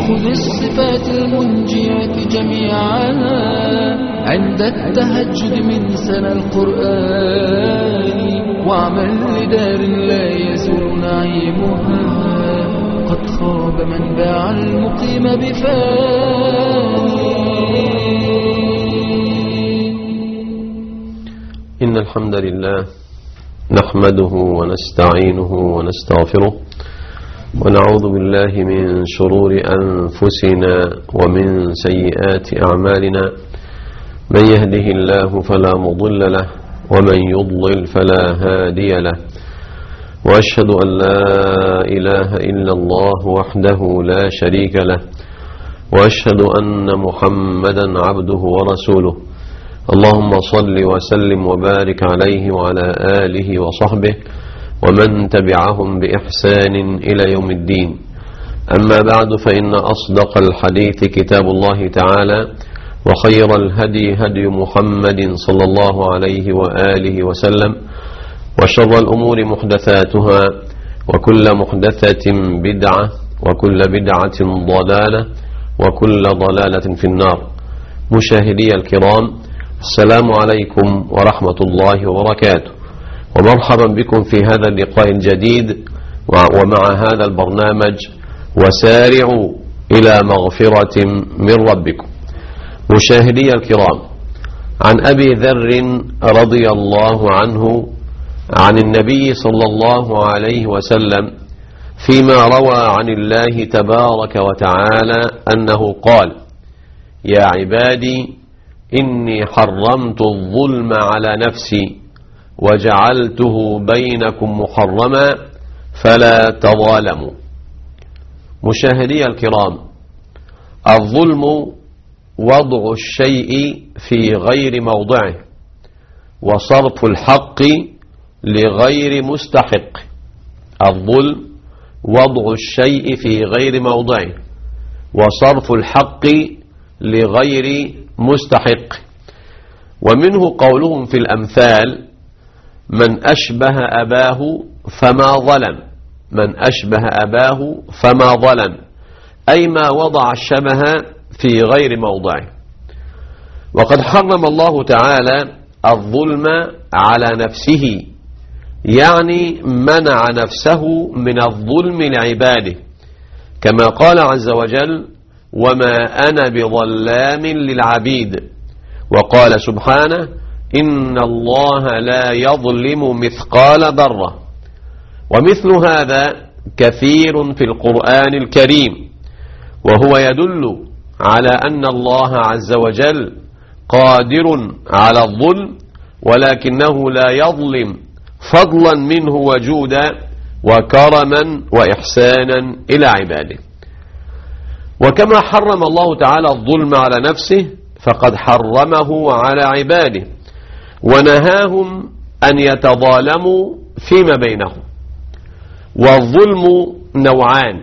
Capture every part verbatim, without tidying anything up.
خذ الصفات المنجية جميعا عند التهجد من سنة القرآن، واعمل لدار لا يزول نعيمها، قد خاب من باع المقيم بفاني. إن الحمد لله نحمده ونستعينه ونستغفره، ونعوذ بالله من شرور أنفسنا ومن سيئات أعمالنا، من يهده الله فلا مضل له ومن يضلل فلا هادي له، وأشهد أن لا إله إلا الله وحده لا شريك له، وأشهد أن محمدا عبده ورسوله. اللهم صل وسلم وبارك عليه وعلى آله وصحبه ومن تبعهم بإحسان إلى يوم الدين. أما بعد، فإن أصدق الحديث كتاب الله تعالى، وخير الهدي هدي محمد صلى الله عليه وآله وسلم، وشر الأمور محدثاتها، وكل محدثة بدعة، وكل بدعة ضلالة، وكل ضلالة في النار. مشاهدي الكرام، السلام عليكم ورحمة الله وبركاته، ومرحبا بكم في هذا اللقاء الجديد ومع هذا البرنامج وسارعوا إلى مغفرة من ربكم. مشاهدي الكرام، عن أبي ذر رضي الله عنه عن النبي صلى الله عليه وسلم فيما روى عن الله تبارك وتعالى أنه قال: يا عبادي إني حرمت الظلم على نفسي وجعلته بينكم محرما فلا تظالموا. مشاهدي الكرام، الظلم وضع الشيء في غير موضعه، وصرف الحق لغير مستحق. الظلم وضع الشيء في غير موضعه، وصرف الحق لغير مستحق. ومنه قولهم في الأمثال: من أشبه أباه فما ظلم، من أشبه أباه فما ظلم، أي ما وضع الشبه في غير موضعه. وقد حرم الله تعالى الظلم على نفسه، يعني منع نفسه من الظلم لعباده، كما قال عز وجل: وما أنا بظلام للعبيد. وقال سبحانه: إن الله لا يظلم مثقال ذرة. ومثل هذا كثير في القرآن الكريم، وهو يدل على أن الله عز وجل قادر على الظلم، ولكنه لا يظلم فضلا منه وجودا وكرما وإحسانا إلى عباده. وكما حرم الله تعالى الظلم على نفسه، فقد حرمه على عباده، ونهاهم أن يتظالموا فيما بينهم. والظلم نوعان: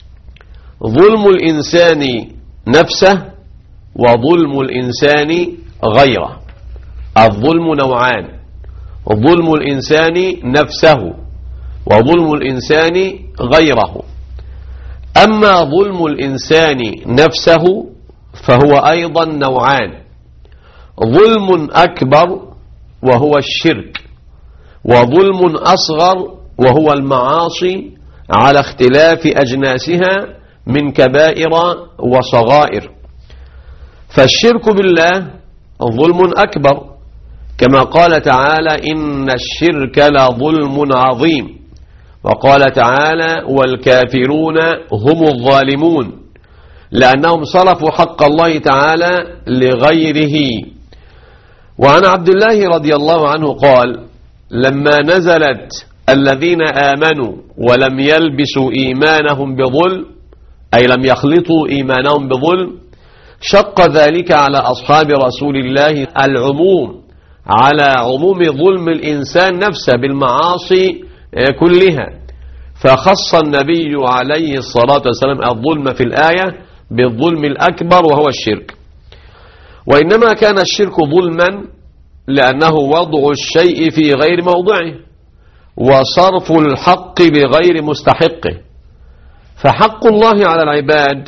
ظلم الإنسان نفسه، وظلم الإنسان غيره. الظلم نوعان: ظلم الإنسان نفسه، وظلم الإنسان غيره. أما ظلم الإنسان نفسه فهو أيضا نوعان: ظلم أكبر وهو الشرك، وظلم أصغر وهو المعاصي على اختلاف أجناسها من كبائر وصغائر. فالشرك بالله ظلم أكبر، كما قال تعالى: إن الشرك لظلم عظيم. وقال تعالى: والكافرون هم الظالمون، لأنهم صرفوا حق الله تعالى لغيره. وعن عبد الله رضي الله عنه قال: لما نزلت الذين آمنوا ولم يلبسوا إيمانهم بظلم، أي لم يخلطوا إيمانهم بظلم، شق ذلك على أصحاب رسول الله العموم، على عموم ظلم الإنسان نفسه بالمعاصي كلها، فخص النبي عليه الصلاة والسلام الظلم في الآية بالظلم الأكبر وهو الشرك. وإنما كان الشرك ظلما لأنه وضع الشيء في غير موضعه، وصرف الحق لغير مستحقه. فحق الله على العباد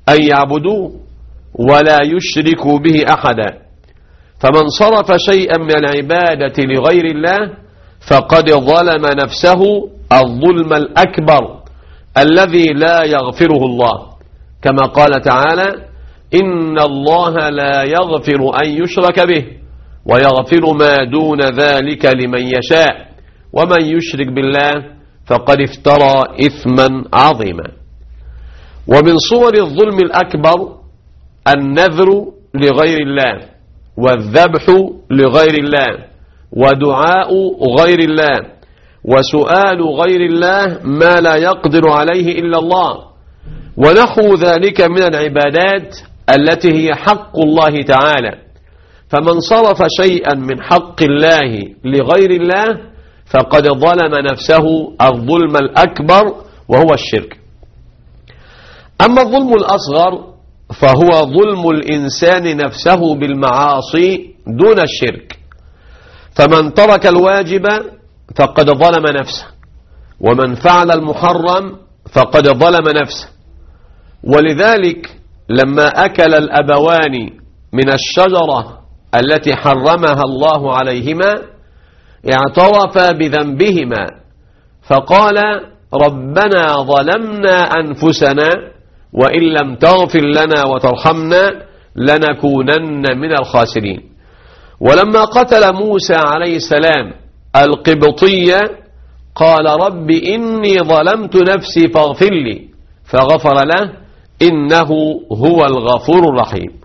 أن يعبدوه ولا يشركوا به أحدا. فمن صرف شيئا من العبادة لغير الله فقد ظلم نفسه الظلم الأكبر الذي لا يغفره الله، كما قال تعالى: إن الله لا يغفر أن يشرك به ويغفر ما دون ذلك لمن يشاء ومن يشرك بالله فقد افترى إثما عظيما. ومن صور الظلم الأكبر النذر لغير الله والذبح لغير الله ودعاء غير الله وسؤال غير الله ما لا يقدر عليه إلا الله ونحو ذلك من العبادات التي هي حق الله تعالى. فمن صرف شيئا من حق الله لغير الله فقد ظلم نفسه الظلم الأكبر وهو الشرك. أما الظلم الأصغر فهو ظلم الإنسان نفسه بالمعاصي دون الشرك. فمن ترك الواجب فقد ظلم نفسه، ومن فعل المحرم فقد ظلم نفسه. ولذلك لما أكل الأبوان من الشجرة التي حرمها الله عليهما اعترفا بذنبهما فقال: ربنا ظلمنا أنفسنا وإن لم تغفر لنا وترحمنا لنكونن من الخاسرين. ولما قتل موسى عليه السلام القبطية قال: رب إني ظلمت نفسي فاغفر لي، فغفر له إنه هو الغفور الرحيم.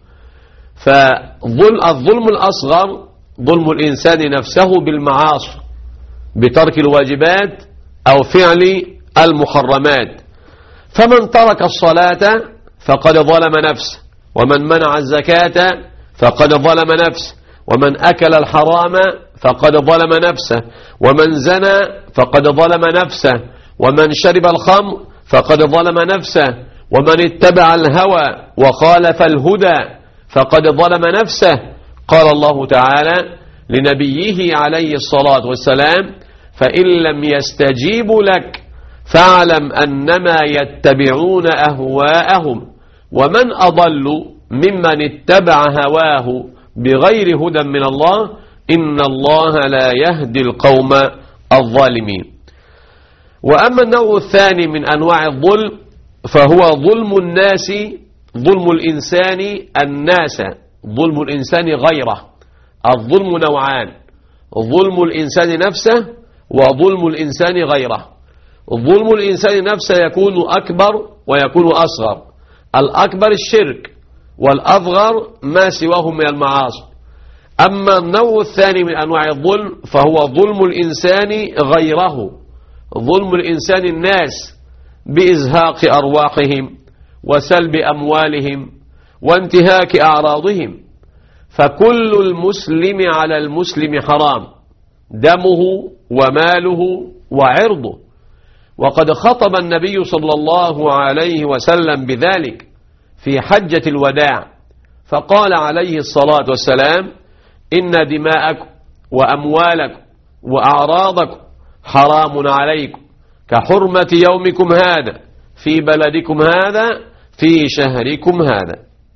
فالظلم الأصغر ظلم الإنسان نفسه بالمعاصي بترك الواجبات أو فعل المحرمات. فمن ترك الصلاة فقد ظلم نفسه، ومن منع الزكاة فقد ظلم نفسه، ومن أكل الحرام فقد ظلم نفسه، ومن زنى فقد ظلم نفسه، ومن شرب الخمر فقد ظلم نفسه، ومن اتبع الهوى وخالف الهدى فقد ظلم نفسه. قال الله تعالى لنبيه عليه الصلاة والسلام: فإن لم يستجيبوا لك فاعلم أنما يتبعون أهواءهم ومن أضل ممن اتبع هواه بغير هدى من الله إن الله لا يهدي القوم الظالمين. وأما النوع الثاني من أنواع الظلم فهو ظلم الناس، ظلم الإنسان الناس، ظلم الإنسان غيره. الظلم نوعان: ظلم الإنسان نفسه وظلم الإنسان غيره. ظلم الإنسان نفسه يكون أكبر ويكون أصغر. الأكبر الشرك، والأصغر ما سواه من المعاصي. أما النوع الثاني من أنواع الظلم فهو ظلم الإنسان غيره، ظلم الإنسان الناس بإزهاق أرواحهم وسلب أموالهم وانتهاك أعراضهم. فكل المسلم على المسلم حرام دمه وماله وعرضه. وقد خطب النبي صلى الله عليه وسلم بذلك في حجة الوداع فقال عليه الصلاة والسلام: إن دماءكم وأموالكم وأعراضكم حرام عليكم كحرمة يومكم هذا في بلدكم هذا في شهركم هذا.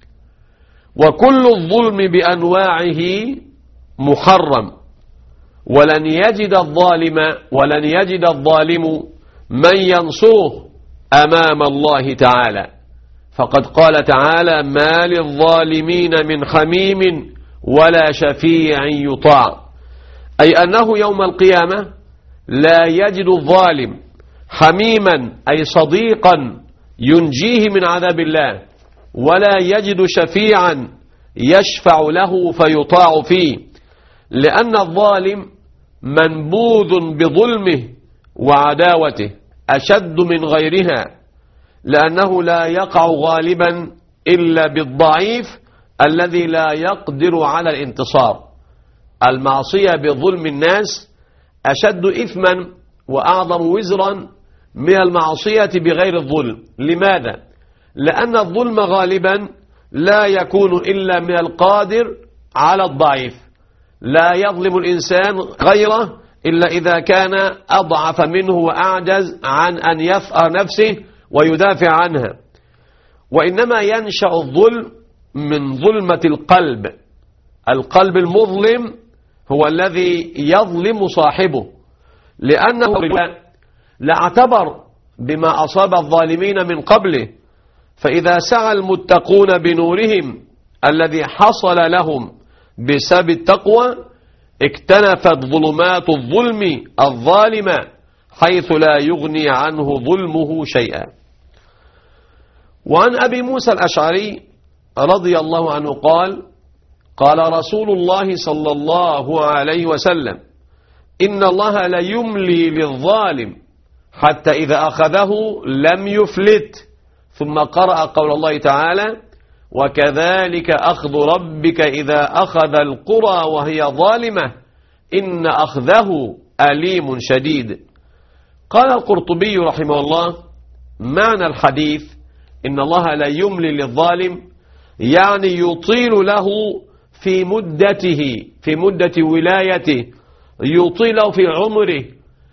وكل الظلم بأنواعه محرم، ولن يجد الظالم ولن يجد الظالم من ينصره أمام الله تعالى. فقد قال تعالى: ما للظالمين من حميم ولا شفيع يطاع. أي أنه يوم القيامة لا يجد الظالم حميما أي صديقا ينجيه من عذاب الله، ولا يجد شفيعا يشفع له فيطاع فيه، لأن الظالم منبوذ بظلمه وعداوته أشد من غيرها، لأنه لا يقع غالبا إلا بالضعيف الذي لا يقدر على الانتصار. المعصية بظلم الناس أشد إثما وأعظم وزرا من المعصية بغير الظلم. لماذا؟ لأن الظلم غالبا لا يكون إلا من القادر على الضعيف. لا يظلم الإنسان غيره إلا إذا كان أضعف منه وأعجز عن أن يثأر نفسه ويدافع عنها. وإنما ينشأ الظلم من ظلمة القلب. القلب المظلم هو الذي يظلم صاحبه، لأنه لاعتبر بما أصاب الظالمين من قبله، فإذا سعى المتقون بنورهم الذي حصل لهم بسبب التقوى اكتنفت ظلمات الظلم الظالمة حيث لا يغني عنه ظلمه شيئا. وعن أبي موسى الأشعري رضي الله عنه قال: قال رسول الله صلى الله عليه وسلم: إن الله ليملي للظالم حتى إذا أخذه لم يفلت. ثم قرأ قول الله تعالى: وكذلك أخذ ربك إذا أخذ القرى وهي ظالمة إن أخذه أليم شديد. قال القرطبي رحمه الله: معنى الحديث إن الله لا يملي للظالم يعني يطيل له في مدته في مدة ولايته، يطيله في عمره،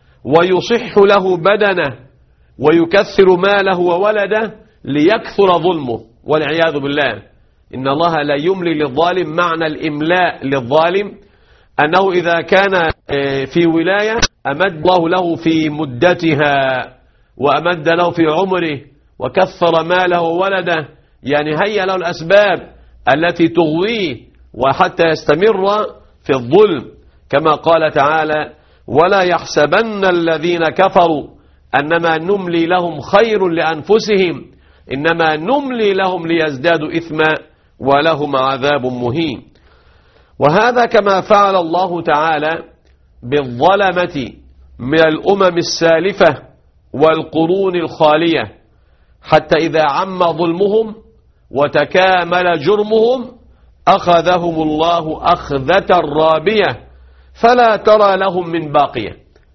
ويصح له بدنه، ويكثر ماله وولده ليكثر ظلمه والعياذ بالله. إن الله لا يملي للظالم، معنى الإملاء للظالم أنه إذا كان في ولاية أمد الله له في مدتها، وأمد له في عمره، وكثر ماله وولده، يعني هيا له الأسباب التي تغويه وحتى يستمر في الظلم، كما قال تعالى: ولا يحسبن الذين كفروا أنما نملي لهم خير لأنفسهم إنما نملي لهم ليزدادوا إثما ولهم عذاب مهين. وهذا كما فعل الله تعالى بالظلمة من الأمم السالفة والقرون الخالية، حتى إذا عم ظلمهم وتكامل جرمهم أخذهم الله أخذة رابية فلا ترى لهم من باقية.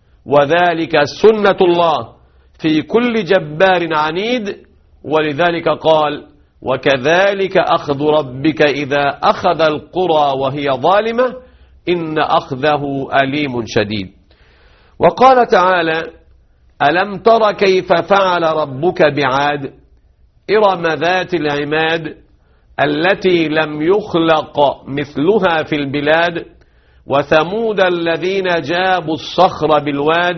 وذلك سنة الله في كل جبار عنيد، ولذلك قال: وكذلك أخذ ربك إذا أخذ القرى وهي ظالمة إن أخذه أليم شديد. وقال تعالى: ألم تر كيف فعل ربك بعاد إرم ذات العماد التي لم يخلق مثلها في البلاد وثمود الذين جابوا الصخر بالواد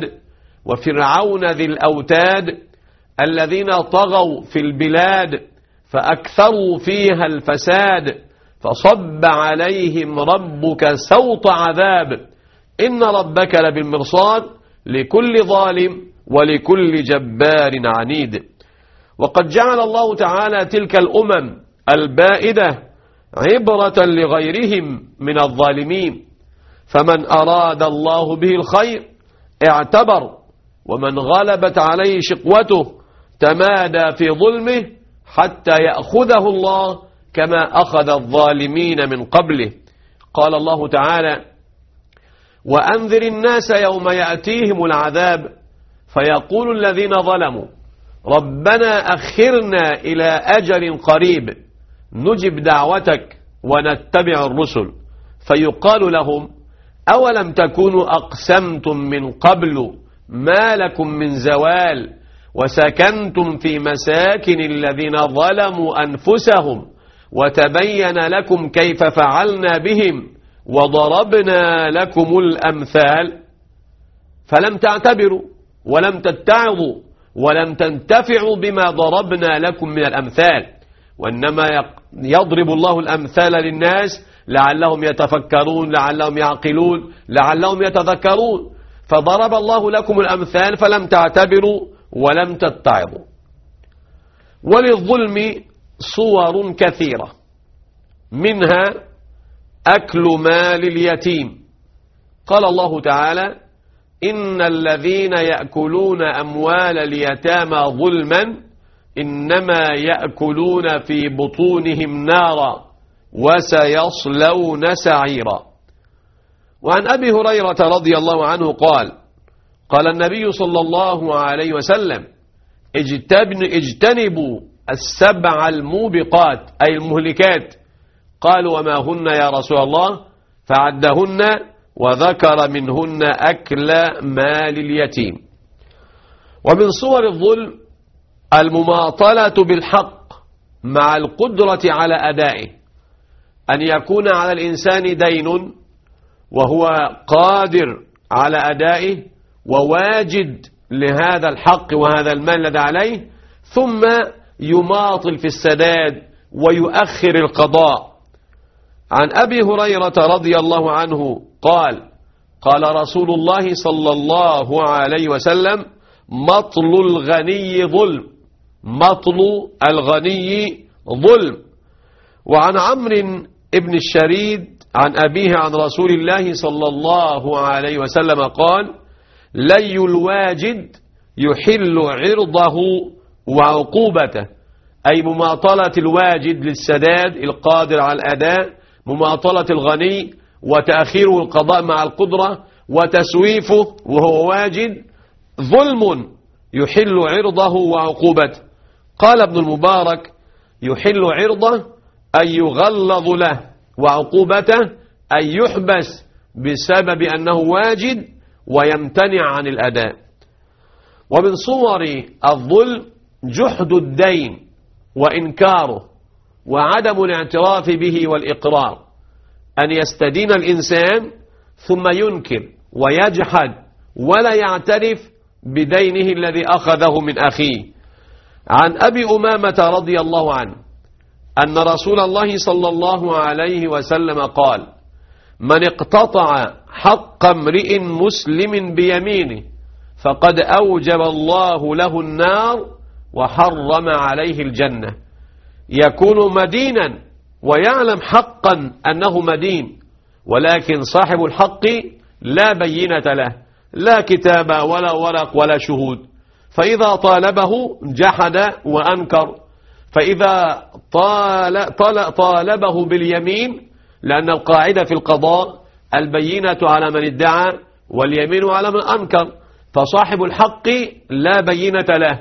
وفرعون ذي الأوتاد الذين طغوا في البلاد فأكثروا فيها الفساد فصب عليهم ربك سوط عذاب إن ربك لبالمرصاد لكل ظالم ولكل جبار عنيد. وقد جعل الله تعالى تلك الأمم البائدة عبرة لغيرهم من الظالمين، فمن أراد الله به الخير اعتبر، ومن غلبت عليه شقوته تمادى في ظلمه حتى يأخذه الله كما أخذ الظالمين من قبله. قال الله تعالى: وأنذر الناس يوم يأتيهم العذاب فيقول الذين ظلموا ربنا أخرنا إلى أجل قريب نجب دعوتك ونتبع الرسل فيقال لهم أولم تكونوا أقسمتم من قبل ما لكم من زوال وسكنتم في مساكن الذين ظلموا أنفسهم وتبين لكم كيف فعلنا بهم وضربنا لكم الأمثال فلم تعتبروا ولم تتعظوا ولم تنتفعوا بما ضربنا لكم من الأمثال، وإنما يضرب الله الأمثال للناس لعلهم يتفكرون، لعلهم يعقلون، لعلهم يتذكرون، فضرب الله لكم الأمثال فلم تعتبروا ولم تتعظوا. وللظلم صور كثيرة، منها أكل مال اليتيم. قال الله تعالى: إن الذين يأكلون أموال اليتامى ظلما إنما يأكلون في بطونهم نارا وسيصلون سعيرا. وعن أبي هريرة رضي الله عنه قال: قال النبي صلى الله عليه وسلم: اجتنبوا السبع الموبقات أي المهلكات. قالوا: وما هن يا رسول الله؟ فعدهن وذكر منهن أكل مال اليتيم. ومن صور الظلم المماطلة بالحق مع القدرة على أدائه، أن يكون على الإنسان دين وهو قادر على أدائه وواجد لهذا الحق وهذا المال الذي عليه، ثم يماطل في السداد ويؤخر القضاء. عن أبي هريرة رضي الله عنه قال: قال رسول الله صلى الله عليه وسلم: مطل الغني ظلم، مطل الغني ظلم. وعن عمرو بن الشريد عن أبيه عن رسول الله صلى الله عليه وسلم قال: لي الواجد يحل عرضه وعقوبته، أي مماطلة الواجد للسداد القادر على الأداء، مماطلة الغني وتأخيره القضاء مع القدرة وتسويفه وهو واجد، ظلم يحل عرضه وعقوبته. قال ابن المبارك: يحل عرضه أن يغلظ له، وعقوبته أن يحبس بسبب أنه واجد ويمتنع عن الأداء. ومن صور الظلم جحد الدين وإنكاره وعدم الاعتراف به والإقرار، أن يستدين الإنسان ثم ينكر ويجحد ولا يعترف بدينه الذي أخذه من أخيه. عن أبي أمامة رضي الله عنه أن رسول الله صلى الله عليه وسلم قال: من اقتطع حق امرئ مسلم بيمينه فقد أوجب الله له النار وحرم عليه الجنة. يكون مدينا ويعلم حقا أنه مدين، ولكن صاحب الحق لا بينة له، لا كتاب ولا ورق ولا شهود، فإذا طالبه جحد وأنكر، فإذا طال طال طالبه باليمين، لأن القاعدة في القضاء البينة على من ادعى واليمين على من أنكر، فصاحب الحق لا بينة له،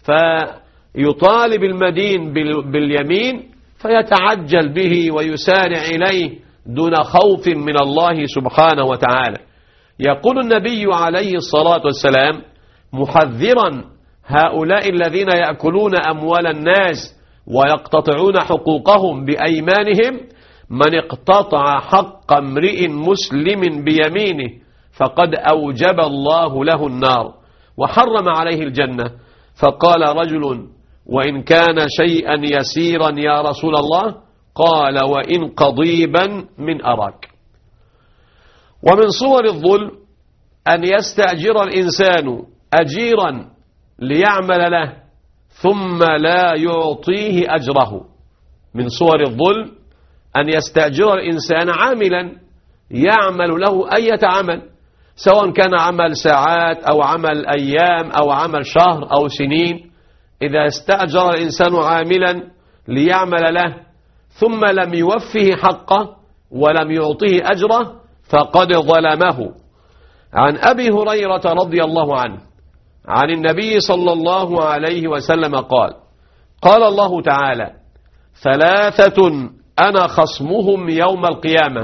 فيطالب المدين باليمين فيتعجل به ويسارع إليه دون خوف من الله سبحانه وتعالى. يقول النبي عليه الصلاة والسلام محذرا هؤلاء الذين يأكلون أموال الناس ويقتطعون حقوقهم بأيمانهم: من اقتطع حق امرئ مسلم بيمينه فقد أوجب الله له النار وحرم عليه الجنة. فقال رجل: وإن كان شيئا يسيرا يا رسول الله؟ قال: وإن قضيبا من أراك. ومن صور الظلم أن يستأجر الإنسان أجيرا ليعمل له ثم لا يعطيه أجره. من صور الظلم أن يستأجر الإنسان عاملا يعمل له أي عمل، سواء كان عمل ساعات أو عمل أيام أو عمل شهر أو سنين. إذا استأجر الإنسان عاملا ليعمل له ثم لم يوفه حقه ولم يعطيه أجره فقد ظلمه. عن أبي هريرة رضي الله عنه عن النبي صلى الله عليه وسلم قال: قال الله تعالى: ثلاثة أنا خصمهم يوم القيامة: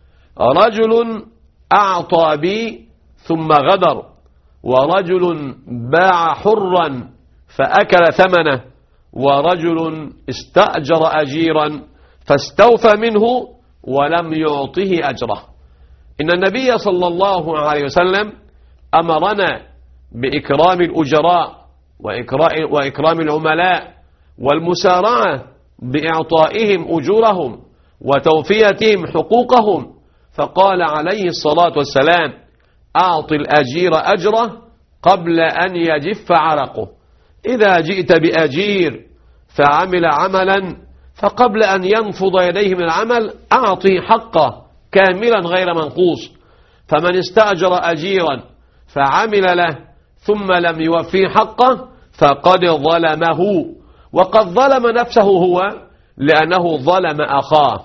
رجل أعطى بي ثم غدر، ورجل باع حرا فأكل ثمنه، ورجل استأجر أجيرا فاستوفى منه ولم يعطه أجره. إن النبي صلى الله عليه وسلم أمرنا بإكرام الأجراء وإكرام العملاء والمسارعة بإعطائهم أجورهم وتوفيتهم حقوقهم، فقال عليه الصلاة والسلام: أعط الأجير أجره قبل أن يجف عرقه. إذا جئت بأجير فعمل عملا فقبل أن ينفض يديه من العمل أعطه حقه كاملا غير منقوص. فمن استأجر أجيرا فعمل له ثم لم يوفيه حقه فقد ظلمه، وقد ظلم نفسه هو لأنه ظلم أخاه.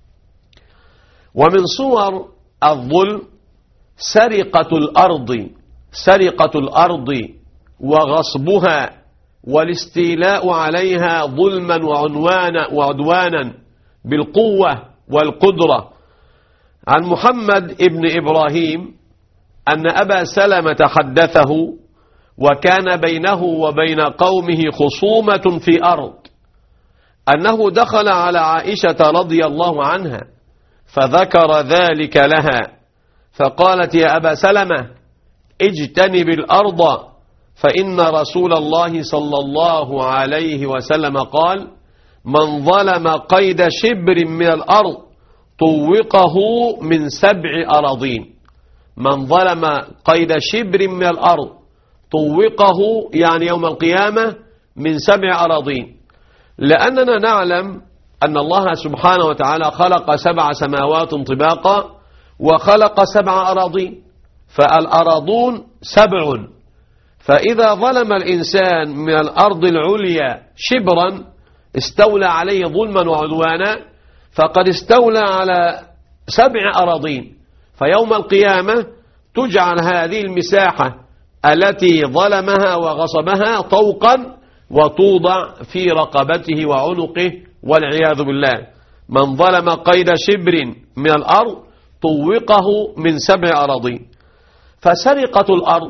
ومن صور الظلم سرقة الأرض سرقة الأرض وغصبها والاستيلاء عليها ظلما وعنوانا وعدوانا بالقوة والقدرة. عن محمد ابن إبراهيم أن أبا سلمة حدثه وكان بينه وبين قومه خصومة في أرض، أنه دخل على عائشة رضي الله عنها فذكر ذلك لها فقالت يا أبا سلمة اجتنب الأرض فإن رسول الله صلى الله عليه وسلم قال من ظلم قيد شبر من الأرض طوقه من سبع أراضين. من ظلم قيد شبر من الأرض طوقه يعني يوم القيامة من سبع أراضين، لأننا نعلم أن الله سبحانه وتعالى خلق سبع سماوات طباقا وخلق سبع أراضين، فالأراضون سبع، فإذا ظلم الإنسان من الأرض العليا شبرا استولى عليه ظلما وعدوانا فقد استولى على سبع أراضين، فيوم القيامة تجعل هذه المساحة التي ظلمها وغصبها طوقا وتوضع في رقبته وعنقه والعياذ بالله. من ظلم قيد شبر من الأرض طوقه من سبع أراضين. فسرقة الأرض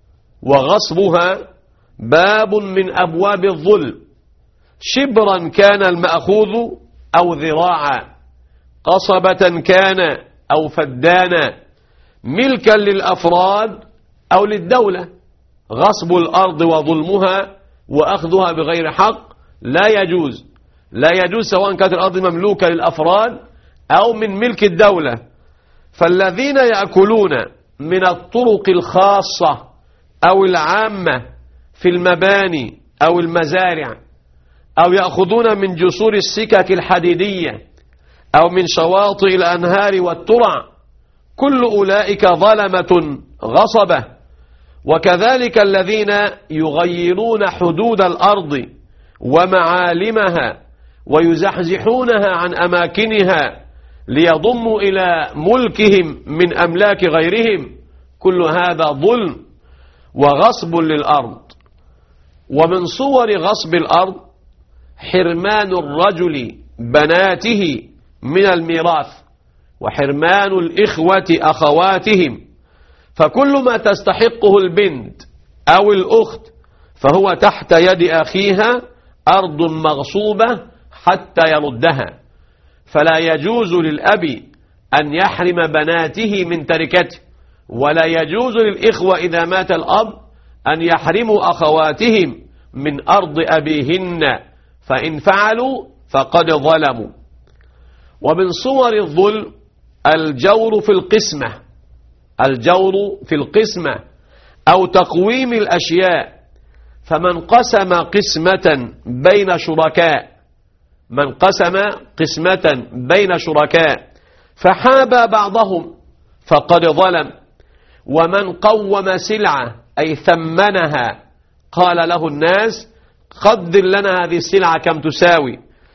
وغصبها باب من أبواب الظلم، شبرا كان المأخوذ أو ذراعا، قصبة كان أو فدانا، ملكا للأفراد أو للدولة. غصب الأرض وظلمها وأخذها بغير حق لا يجوز، لا يجوز سواء كانت الأرض مملوكة للأفراد أو من ملك الدولة. فالذين يأكلون من الطرق الخاصة أو العامة في المباني أو المزارع، أو يأخذون من جسور السكك الحديدية أو من شواطئ الأنهار والترع، كل أولئك ظلمة غصبة. وكذلك الذين يغيرون حدود الأرض ومعالمها ويزحزحونها عن أماكنها ليضموا إلى ملكهم من أملاك غيرهم، كل هذا ظلم وغصب للأرض. ومن صور غصب الأرض حرمان الرجل بناته من الميراث، وحرمان الإخوة أخواتهم، فكل ما تستحقه البنت أو الأخت فهو تحت يد أخيها أرض مغصوبة حتى يردها. فلا يجوز للأب أن يحرم بناته من تركته، ولا يجوز للإخوة إذا مات الأب أن يحرموا أخواتهم من أرض أبيهن، فإن فعلوا فقد ظلموا. ومن صور الظلم الجور في القسمة، الجور في القسمة أو تقويم الأشياء. فمن قسم قسمة بين شركاء، من قسم قسمة بين شركاء فحابى بعضهم فقد ظلم. ومن قوم سلعة أي ثمنها، قال له الناس قدر لنا هذه السلعة كم تساوي،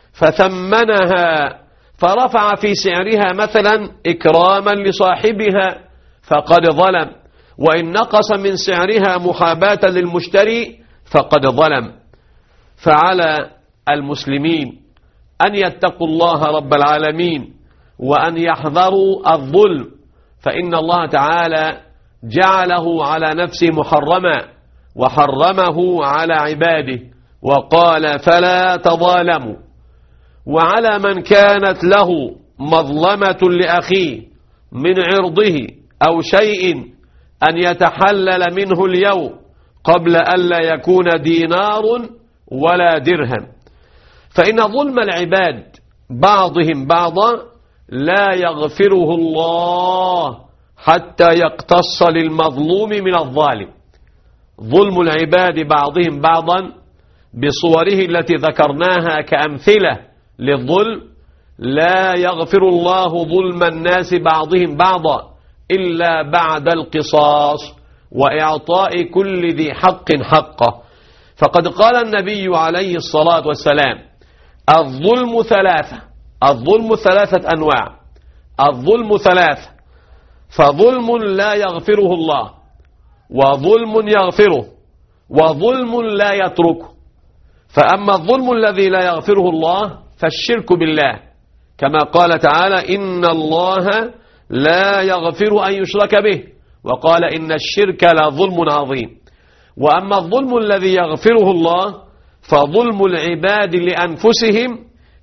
فثمنها فرفع في سعرها مثلا إكراما لصاحبها فقد ظلم. وإن نقص من سعرها محاباة للمشتري فقد ظلم. فعلى المسلمين أن يتقوا الله رب العالمين وأن يحذروا الظلم، فإن الله تعالى جعله على نفسه محرما وحرمه على عباده وقال فلا تظالموا. وعلى من كانت له مظلمة لأخيه من عرضه أو شيء أن يتحلل منه اليوم قبل ألا يكون دينار ولا درهم. فإن ظلم العباد بعضهم بعضا لا يغفره الله حتى يقتص للمظلوم من الظالم. ظلم العباد بعضهم بعضا بصوره التي ذكرناها كأمثلة للظلم لا يغفر الله ظلم الناس بعضهم بعضا إلا بعد القصاص وإعطاء كل ذي حق حقه. فقد قال النبي عليه الصلاة والسلام الظلم ثلاثة، الظلم ثلاثة أنواع، الظلم ثلاثة، فظلم لا يغفره الله، وظلم يغفره، وظلم لا يتركه. فأما الظلم الذي لا يغفره الله فالشرك بالله، كما قال تعالى إن الله لا يغفر أن يشرك به، وقال إن الشرك لظلم عظيم. وأما الظلم الذي يغفره الله فظلم العباد لأنفسهم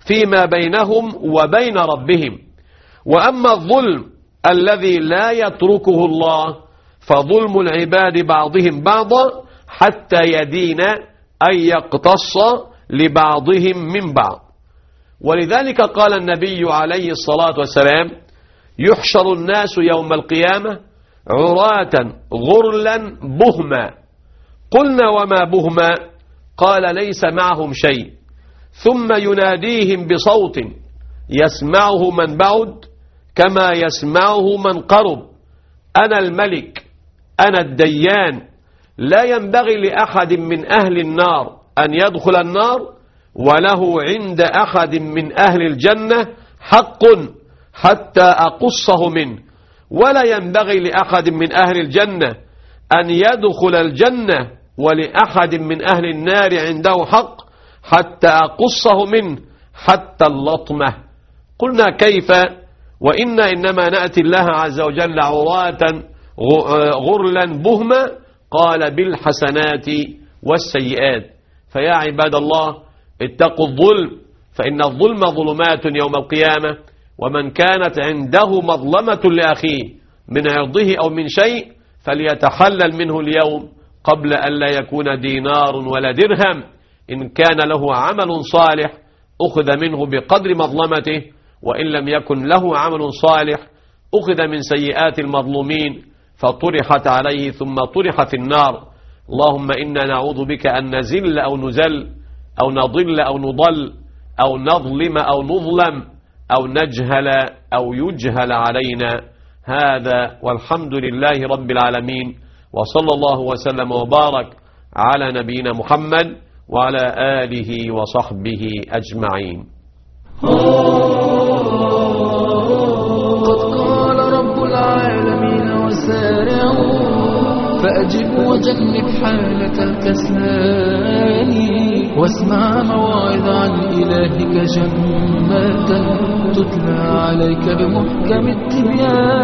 فيما بينهم وبين ربهم. وأما الظلم الذي لا يتركه الله فظلم العباد بعضهم بعضا حتى يدين أن يقتص لبعضهم من بعض. ولذلك قال النبي عليه الصلاة والسلام: يحشر الناس يوم القيامة عراة غرلا بهما. قلنا: وما بهما؟ قال: ليس معهم شيء. ثم يناديهم بصوت يسمعه من بعد كما يسمعه من قرب: أنا الملك، أنا الديان. لا ينبغي لأحد من أهل النار أن يدخل النار، وله عند أحد من أهل الجنة حق حتى أقصه منه، ولا ينبغي لأحد من أهل الجنة أن يدخل الجنة، ولأحد من أهل النار عنده حق حتى أقصه منه حتى اللطمة. قلنا: كيف وإنا إنما نأتي الله عز وجل عراة غرلا بهما؟ قال: بالحسنات والسيئات. فيا عباد الله، اتقوا الظلم، فإن الظلم ظلمات يوم القيامة. ومن كانت عنده مظلمة لأخيه من عرضه أو من شيء فليتحلل منه اليوم قبل أن لا يكون دينار ولا درهم. إن كان له عمل صالح أخذ منه بقدر مظلمته، وإن لم يكن له عمل صالح أخذ من سيئات المظلومين فطرحت عليه ثم طرح في النار. اللهم إنا نعوذ بك أن نزل أو نزل أو نضل أو نضل أو نظلم أو نظلم أو نجهل أو يجهل علينا. هذا والحمد لله رب العالمين، وصلى الله وسلم وبارك على نبينا محمد وعلى آله وصحبه أجمعين. قد قال رب العالمين: وسارعوا فأجب وجنب حالة الكسلان، واسمع مواعظ عن إلهك جمة تتلى عليك بمحكم التبيان.